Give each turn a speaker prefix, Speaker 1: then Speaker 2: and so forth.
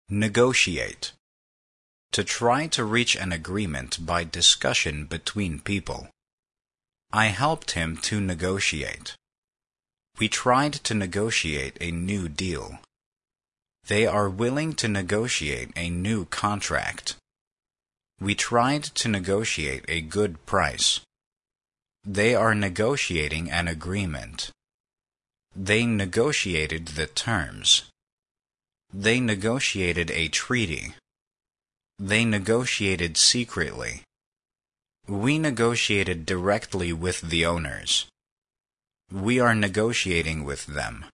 Speaker 1: Negotiate. To try to reach an agreement by discussion between people. I helped him to negotiate. We tried to negotiate a new deal. They are willing to negotiate a new contract. We tried to negotiate a good price. They are negotiating an agreement. They negotiated the terms. They negotiated a treaty. They negotiated secretly. We negotiated directly with the owners. We are negotiating with them.